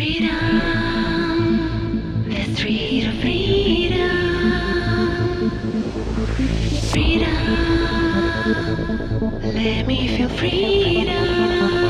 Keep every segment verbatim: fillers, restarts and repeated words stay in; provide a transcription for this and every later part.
Freedom, the street of freedom. Freedom, let me feel freedom.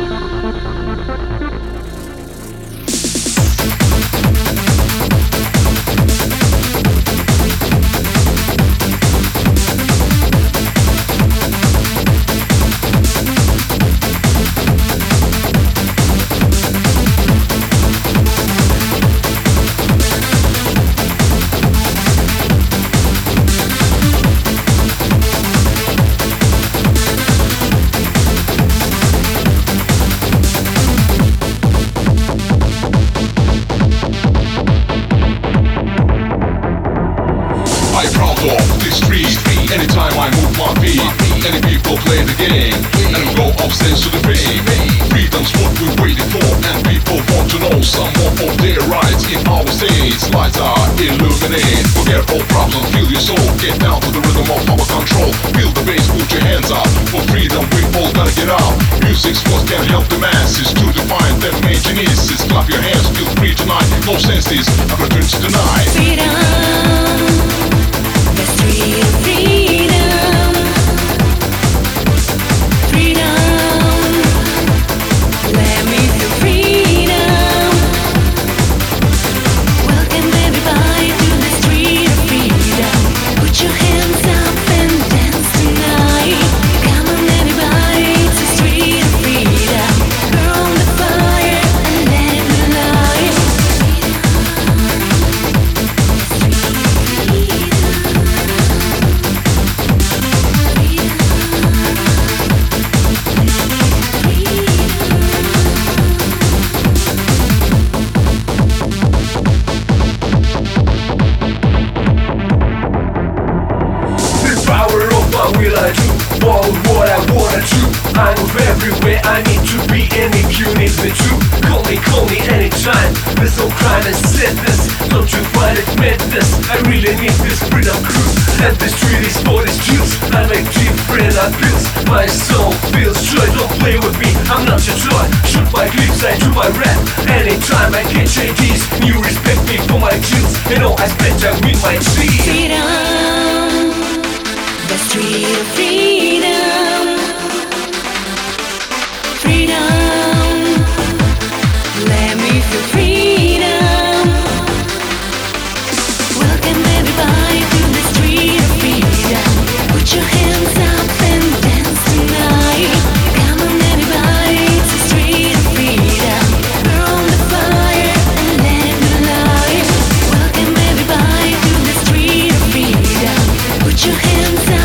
Anytime I move my feet, any people play the game, and we go upstairs to the fame. Freedom's what we're waiting for, and people want to know some more of their rights in our states. Lights are illuminate, forget all problems, feel your soul, get down to the rhythm of our control. Feel the bass, put your hands up, for freedom we all gotta get up. Music's what can help the masses to define their main genesis. Clap your hands, feel free tonight, no senses, opportunity tonight. Freedom, the street of freedom. Freedom, let me feel freedom. Welcome everybody to the street of freedom. Put your hands up and dance tonight. Come on everybody, it's the street of freedom. Burn the fire and let it light. I do all what I wanna do. I move everywhere I need to be, and if you need me to, call me, call me anytime. There's no crime and sadness, don't you find it madness? I really need this freedom crew, and the street is for these Jews. I make different appeals, my soul feels joy. Don't play with me, I'm not your toy. Shoot my clips, I do my rap. Anytime I get J Ds, you respect me for my chills, and all I spend time with my team. Freedom, the street of freedom. Freedom, let me feel freedom. Welcome everybody to the street of freedom. Put your hands up and dance tonight. Come on everybody, it's the street of freedom. Burn the fire and let it light. Welcome everybody to the street of freedom. Put your hands up.